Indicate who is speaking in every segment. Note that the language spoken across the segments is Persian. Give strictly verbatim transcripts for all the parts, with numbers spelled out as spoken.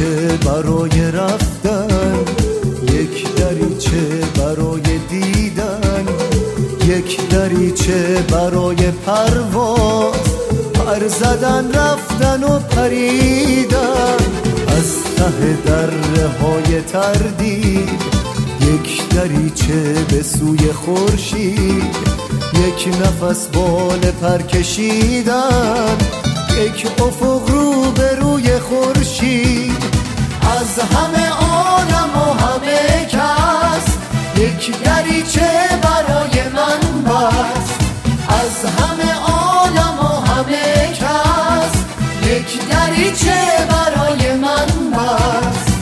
Speaker 1: دریچه برای رفتن، یک دریچه برای دیدن، یک دریچه برای پرواز، پر زدن رفتن و پریدن از ته دره های تردید. یک دریچه به سوی خورشید، یک نفس بال پر کشیدن، یک افق رو به روی خورشید. از همه عالم و همه کس یک دریچه برای من بست. از همه عالم و همه کس یک دریچه برای من بست.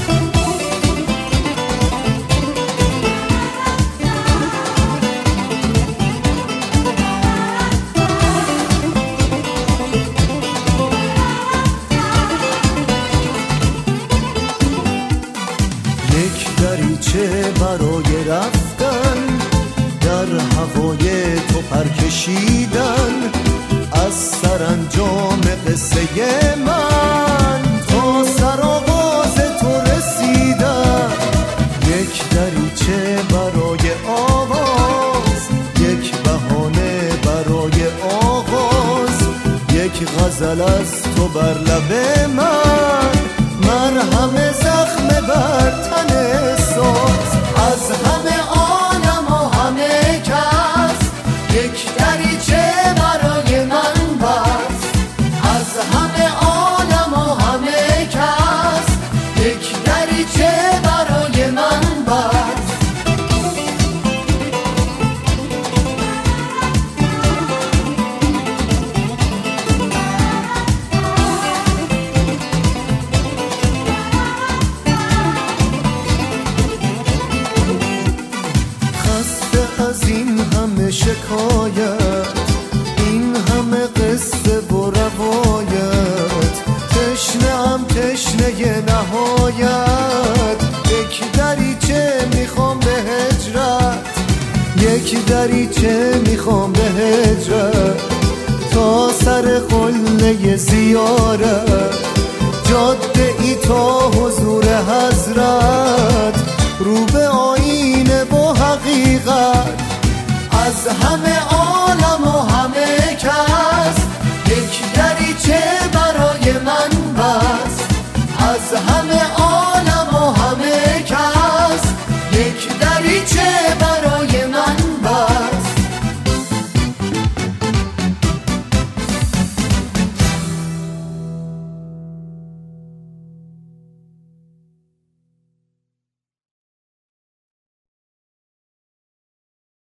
Speaker 1: یک دریچه برای رفتن، در هوای تو پر کشیدن، از سرانجام قصه من تا سرآغاز تو رسیدن. یک دریچه برای آواز، یک بهانه برای آغاز، یک غزل از تو بر لب من، مرهم زخم بر تن ساز. از همه عالم و همه کس یک دریچه برای من بست. از همه عالم و همه کس یک دریچه برای من بست. از این همه شکایت، این همه قصه و روایت، تشنه‌ام تشنه نهایت. یک دریچه میخوام به هجرت، یک دریچه میخوام به هجرت، تا سر قله زیارت، جاده ای تا حضور حضرت، رو به آینه و حقیقت. از همه عالم و همه کس یک دریچه برای من بست. از همه عالم و همه کس یک دریچه